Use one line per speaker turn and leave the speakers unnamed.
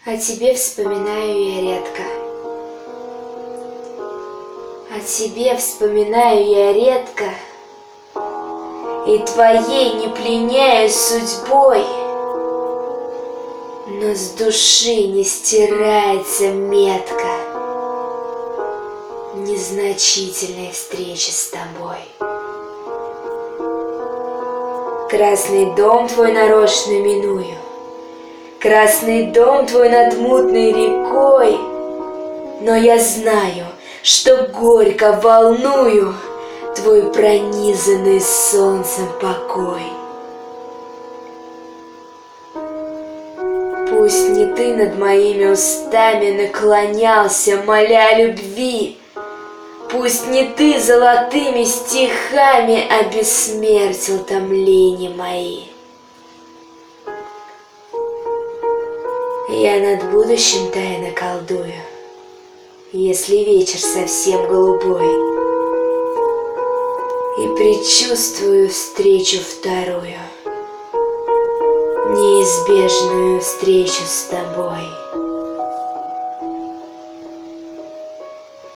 О тебе вспоминаю я редко. О тебе вспоминаю я редко, и твоей не пленяюсь судьбой, но с души не стирается метка незначительной встречи с тобой. Красный дом твой нарочно миную, красный дом твой над мутной рекой, но я знаю, что горько волную твой пронизанный солнцем покой. Пусть не ты над моими устами наклонялся, моля любви, пусть не ты золотыми стихами обессмертил томления мои. Я над будущим тайно колдую, если вечер совсем голубой, и предчувствую встречу вторую, неизбежную встречу с тобой.